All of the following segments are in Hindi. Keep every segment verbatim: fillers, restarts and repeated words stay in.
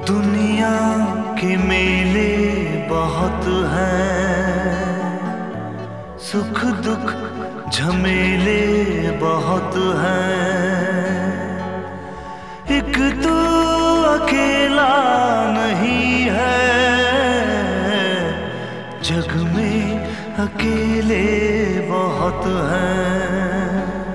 दुनिया के मेले बहुत हैं, सुख दुख झमेले बहुत हैं। एक तू अकेला नहीं है, जग में अकेले बहुत हैं।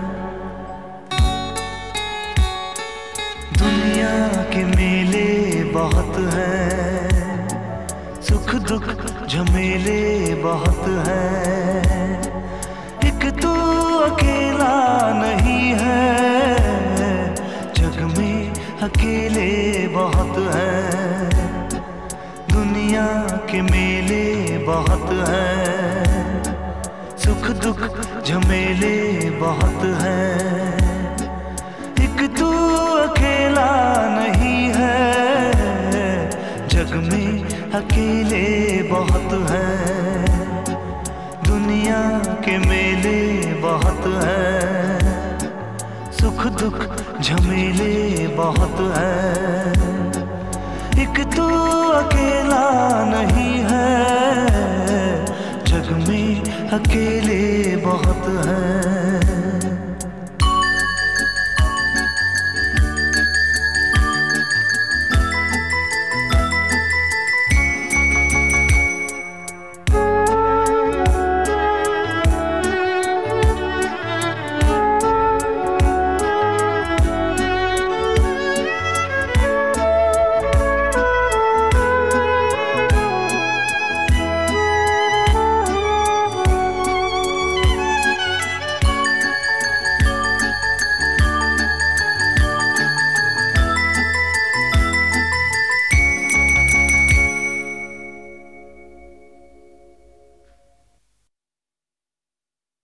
दुनिया के मेले बहुत हैं, सुख दुख झमेले बहुत हैं। एक तू अकेला नहीं है, जग में अकेले बहुत हैं। दुनिया के मेले बहुत हैं, सुख दुख झमेले बहुत हैं। एक तू अकेला नहीं है, जग में अकेले बहुत हैं। दुनिया के मेले बहुत हैं, सुख दुख झमेले बहुत हैं। एक तू अकेला नहीं है, जग में अकेले बहुत